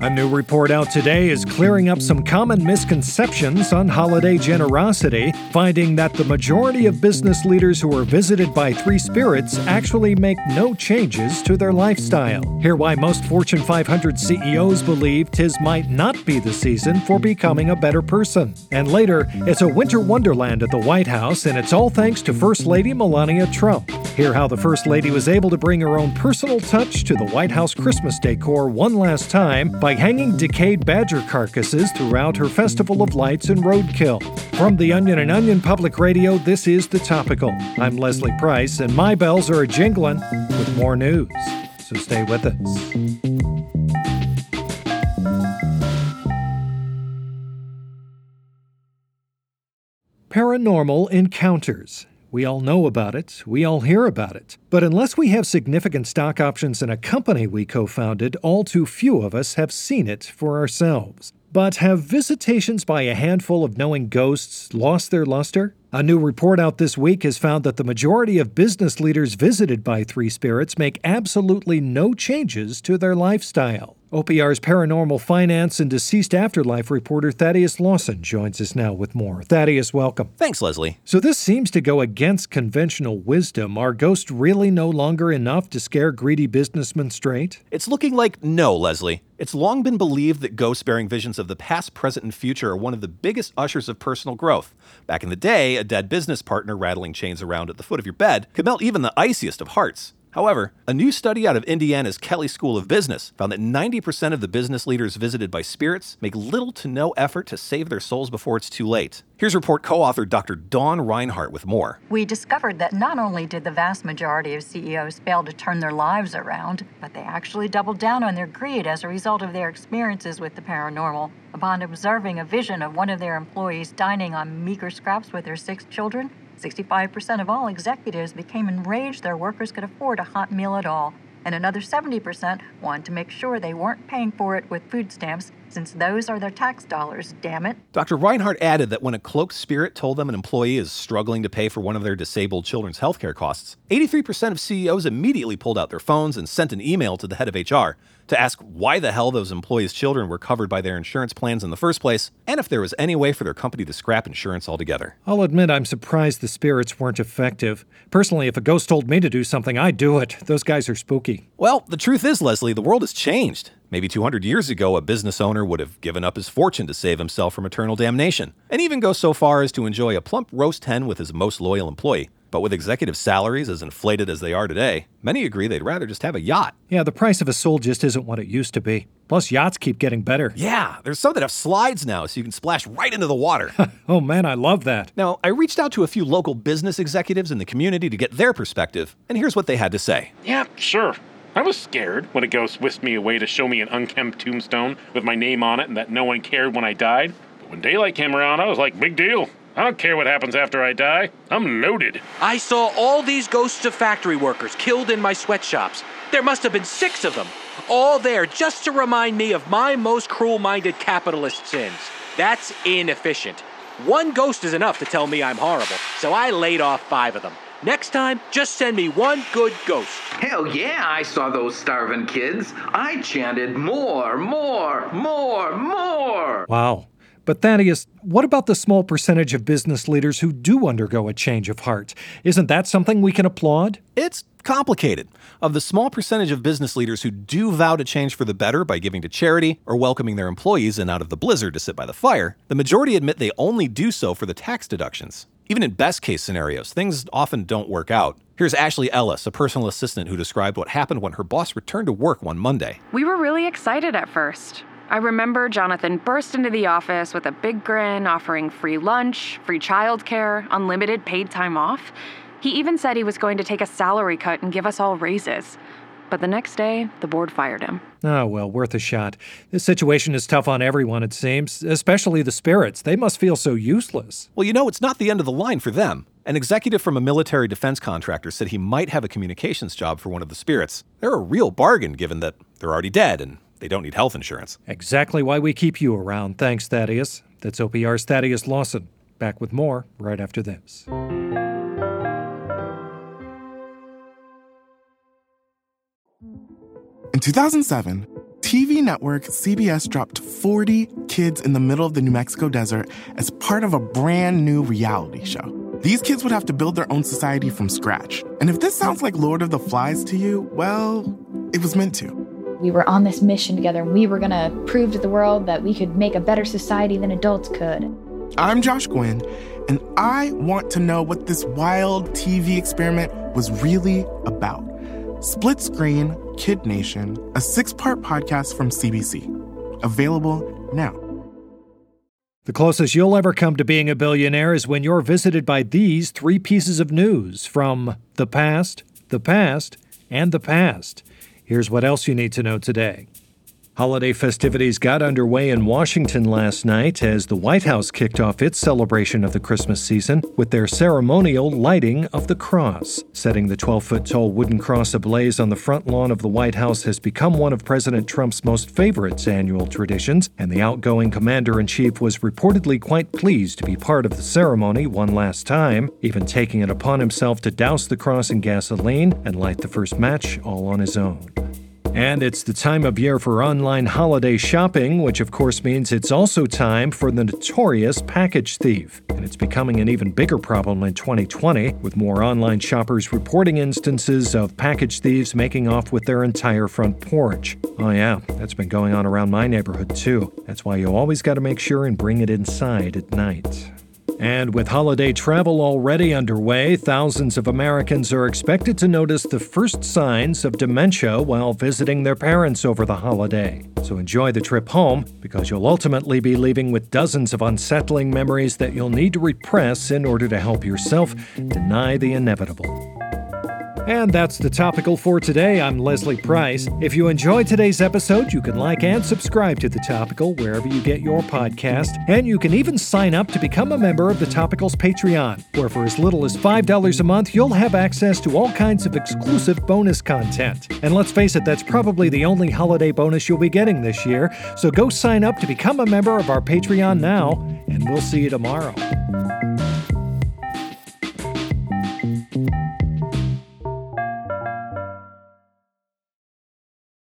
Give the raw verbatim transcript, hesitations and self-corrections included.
A new report out today is clearing up some common misconceptions on holiday generosity, finding that the majority of business leaders who are visited by three spirits actually make no changes to their lifestyle. Hear why most Fortune five hundred C E Os believe tis might not be the season for becoming a better person. And later, it's a winter wonderland at the White House, and it's all thanks to First Lady Melania Trump. Hear how the First Lady was able to bring her own personal touch to the White House Christmas decor one last time by hanging decayed badger carcasses throughout her Festival of Lights and roadkill. From the Onion and Onion Public Radio, this is The Topical. I'm Leslie Price, and my bells are a-jingling with more news. So stay with us. Paranormal encounters. We all know about it, we all hear about it. But unless we have significant stock options in a company we co-founded, all too few of us have seen it for ourselves. But have visitations by a handful of knowing ghosts lost their luster? A new report out this week has found that the majority of business leaders visited by three spirits make absolutely no changes to their lifestyle. O P R's paranormal finance and deceased afterlife reporter Thaddeus Lawson joins us now with more. Thaddeus, welcome. Thanks, Leslie. So this seems to go against conventional wisdom. Are ghosts really no longer enough to scare greedy businessmen straight? It's looking like no, Leslie. It's long been believed that ghosts bearing visions of the past, present, and future are one of the biggest ushers of personal growth. Back in the day, a dead business partner rattling chains around at the foot of your bed could melt even the iciest of hearts. However, a new study out of Indiana's Kelley School of Business found that ninety percent of the business leaders visited by spirits make little to no effort to save their souls before it's too late. Here's report co-author Doctor Dawn Reinhardt with more. We discovered that not only did the vast majority of C E Os fail to turn their lives around, but they actually doubled down on their greed as a result of their experiences with the paranormal. Upon observing a vision of one of their employees dining on meager scraps with their six children, sixty-five percent of all executives became enraged their workers could afford a hot meal at all, and another seventy percent wanted to make sure they weren't paying for it with food stamps, since those are their tax dollars, damn it. Doctor Reinhardt added that when a cloaked spirit told them an employee is struggling to pay for one of their disabled children's healthcare costs, eighty-three percent of C E Os immediately pulled out their phones and sent an email to the head of H R to ask why the hell those employees' children were covered by their insurance plans in the first place, and if there was any way for their company to scrap insurance altogether. I'll admit I'm surprised the spirits weren't effective. Personally, if a ghost told me to do something, I'd do it. Those guys are spooky. Well, the truth is, Leslie, the world has changed. Maybe two hundred years ago, a business owner would have given up his fortune to save himself from eternal damnation, and even go so far as to enjoy a plump roast hen with his most loyal employee. But with executive salaries as inflated as they are today, many agree they'd rather just have a yacht. Yeah, the price of a soul just isn't what it used to be. Plus, yachts keep getting better. Yeah, there's some that have slides now so you can splash right into the water. Oh man, I love that. Now, I reached out to a few local business executives in the community to get their perspective, and here's what they had to say. Yeah, sure. I was scared when a ghost whisked me away to show me an unkempt tombstone with my name on it and that no one cared when I died. But when daylight came around, I was like, big deal. I don't care what happens after I die. I'm loaded. I saw all these ghosts of factory workers killed in my sweatshops. There must have been six of them. All there just to remind me of my most cruel-minded capitalist sins. That's inefficient. One ghost is enough to tell me I'm horrible, so I laid off five of them. Next time, just send me one good ghost. Hell yeah, I saw those starving kids. I chanted more, more, more, more. Wow. But Thaddeus, what about the small percentage of business leaders who do undergo a change of heart? Isn't that something we can applaud? It's complicated. Of the small percentage of business leaders who do vow to change for the better by giving to charity or welcoming their employees in out of the blizzard to sit by the fire, the majority admit they only do so for the tax deductions. Even in best-case scenarios, things often don't work out. Here's Ashley Ellis, a personal assistant who described what happened when her boss returned to work one Monday. We were really excited at first. I remember Jonathan burst into the office with a big grin, offering free lunch, free childcare, unlimited paid time off. He even said he was going to take a salary cut and give us all raises. But the next day, the board fired him. Oh, well, worth a shot. This situation is tough on everyone, it seems, especially the spirits. They must feel so useless. Well, you know, it's not the end of the line for them. An executive from a military defense contractor said he might have a communications job for one of the spirits. They're a real bargain given that they're already dead and they don't need health insurance. Exactly why we keep you around. Thanks, Thaddeus. That's O P R's Thaddeus Lawson. Back with more right after this. In two thousand seven, T V network C B S dropped forty kids in the middle of the New Mexico desert as part of a brand new reality show. These kids would have to build their own society from scratch. And if this sounds like Lord of the Flies to you, well, it was meant to. We were on this mission together, and we were going to prove to the world that we could make a better society than adults could. I'm Josh Gwynn, and I want to know what this wild T V experiment was really about. Split Screen, Kid Nation, a six-part podcast from C B C. Available now. The closest you'll ever come to being a billionaire is when you're visited by these three pieces of news from the past, the past, and the past. Here's what else you need to know today. Holiday festivities got underway in Washington last night as the White House kicked off its celebration of the Christmas season with their ceremonial lighting of the cross. Setting the twelve-foot-tall wooden cross ablaze on the front lawn of the White House has become one of President Trump's most favorite annual traditions, and the outgoing commander-in-chief was reportedly quite pleased to be part of the ceremony one last time, even taking it upon himself to douse the cross in gasoline and light the first match all on his own. And it's the time of year for online holiday shopping, which of course means it's also time for the notorious package thief. And it's becoming an even bigger problem in twenty twenty, with more online shoppers reporting instances of package thieves making off with their entire front porch. Oh yeah, that's been going on around my neighborhood too. That's why you always got to make sure and bring it inside at night. And with holiday travel already underway, thousands of Americans are expected to notice the first signs of dementia while visiting their parents over the holiday. So enjoy the trip home, because you'll ultimately be leaving with dozens of unsettling memories that you'll need to repress in order to help yourself deny the inevitable. And that's the Topical for today. I'm Leslie Price. If you enjoyed today's episode, you can like and subscribe to The Topical wherever you get your podcast. And you can even sign up to become a member of The Topical's Patreon, where for as little as five dollars a month, you'll have access to all kinds of exclusive bonus content. And let's face it, that's probably the only holiday bonus you'll be getting this year. So go sign up to become a member of our Patreon now, and we'll see you tomorrow.